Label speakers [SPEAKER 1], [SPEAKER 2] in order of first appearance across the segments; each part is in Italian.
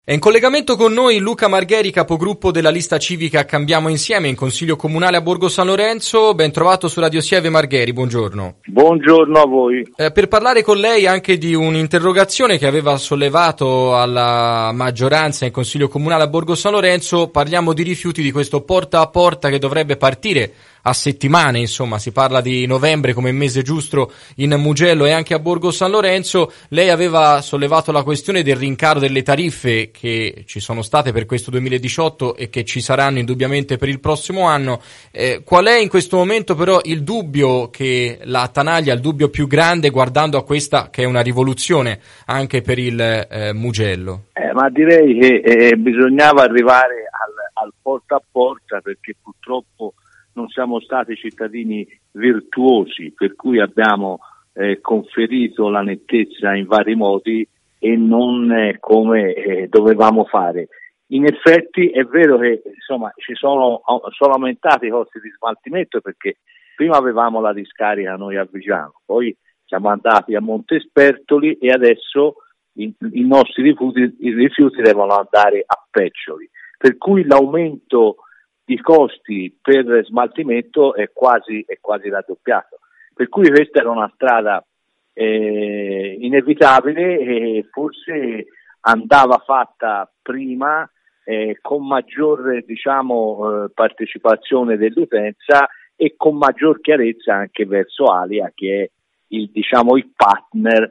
[SPEAKER 1] È in collegamento con noi Luca Margheri, capogruppo della lista civica Cambiamo Insieme in Consiglio Comunale a Borgo San Lorenzo. Ben trovato su Radio Sieve Margheri, buongiorno.
[SPEAKER 2] Buongiorno a voi.
[SPEAKER 1] Per parlare con lei anche di un'interrogazione che aveva sollevato alla maggioranza in Consiglio Comunale a Borgo San Lorenzo, parliamo di rifiuti, di questo porta a porta che dovrebbe partire a settimane, insomma, si parla di novembre come mese giusto in Mugello e anche a Borgo San Lorenzo. Lei aveva sollevato la questione del rincaro delle tariffe che ci sono state per questo 2018 e che ci saranno indubbiamente per il prossimo anno. Qual è in questo momento però il dubbio che la attanaglia, il dubbio più grande guardando a questa che è una rivoluzione anche per il Mugello?
[SPEAKER 2] Ma direi che bisognava arrivare al porta a porta, perché purtroppo non siamo stati cittadini virtuosi, per cui abbiamo conferito la nettezza in vari modi e non come dovevamo fare. In effetti è vero che insomma sono aumentati i costi di smaltimento, perché prima avevamo la discarica noi a Viggiano, poi siamo andati a Montespertoli e adesso i nostri rifiuti devono andare a Peccioli, per cui l'aumento i costi per smaltimento è quasi raddoppiato, per cui questa era una strada inevitabile e forse andava fatta prima con maggiore partecipazione dell'utenza e con maggior chiarezza anche verso Alia, che è il partner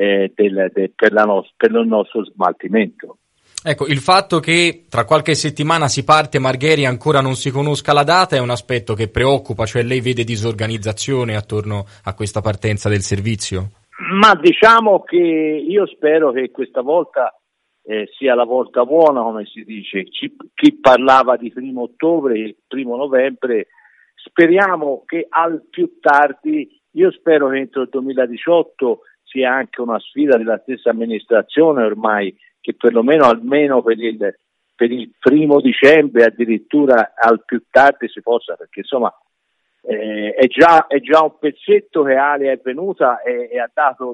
[SPEAKER 2] per il nostro smaltimento.
[SPEAKER 1] Ecco, il fatto che tra qualche settimana si parte Margheri e ancora non si conosca la data è un aspetto che preoccupa, cioè lei vede disorganizzazione attorno a questa partenza del servizio?
[SPEAKER 2] Ma diciamo che io spero che questa volta sia la volta buona, come si dice. Chi parlava di 1° ottobre e 1° novembre, speriamo che al più tardi, io spero che entro il 2018 sia anche una sfida della stessa amministrazione ormai, che perlomeno almeno per il 1° dicembre, addirittura al più tardi si possa, perché insomma è già un pezzetto che Alia è venuta e ha dato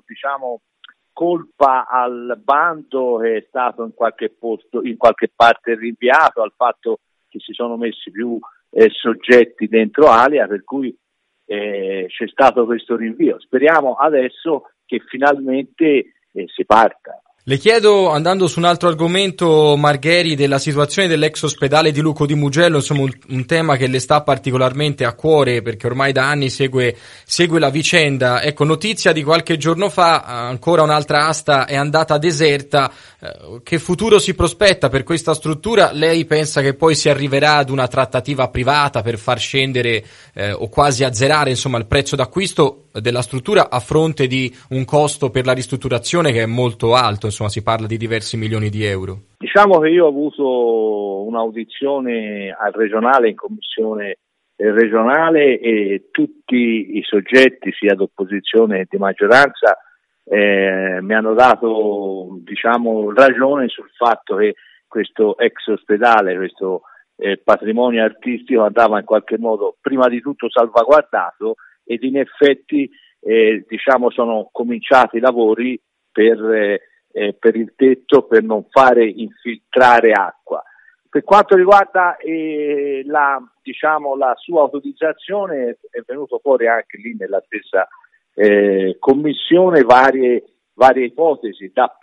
[SPEAKER 2] colpa al bando che è stato in qualche parte rinviato, al fatto che si sono messi più soggetti dentro Alia, per cui c'è stato questo rinvio. Speriamo adesso che finalmente si parta.
[SPEAKER 1] Le chiedo, andando su un altro argomento, Margheri, della situazione dell'ex ospedale di Luco di Mugello, insomma un tema che le sta particolarmente a cuore perché ormai da anni segue la vicenda. Ecco, notizia di qualche giorno fa, ancora un'altra asta è andata deserta. Che futuro si prospetta per questa struttura? Lei pensa che poi si arriverà ad una trattativa privata per far scendere o quasi azzerare insomma il prezzo d'acquisto della struttura a fronte di un costo per la ristrutturazione che è molto alto, insomma si parla di diversi milioni di euro?
[SPEAKER 2] Diciamo che io ho avuto un'audizione al regionale, in commissione regionale, e tutti i soggetti, sia d'opposizione che di maggioranza, mi hanno dato ragione sul fatto che questo ex ospedale, questo patrimonio artistico andava in qualche modo prima di tutto salvaguardato, ed in effetti sono cominciati i lavori per il tetto, per non fare infiltrare acqua. Per quanto riguarda la sua autorizzazione, è venuto fuori anche lì nella stessa commissione varie ipotesi, da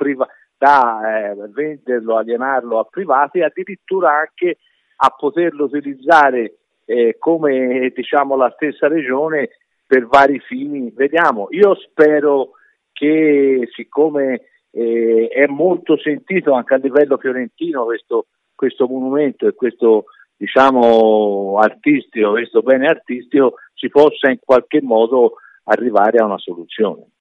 [SPEAKER 2] venderlo, alienarlo a privati, addirittura anche a poterlo utilizzare come la stessa regione per vari fini. Vediamo, io spero che, siccome è molto sentito anche a livello fiorentino questo monumento e questo artistico, questo bene artistico, si possa in qualche modo arrivare a una soluzione.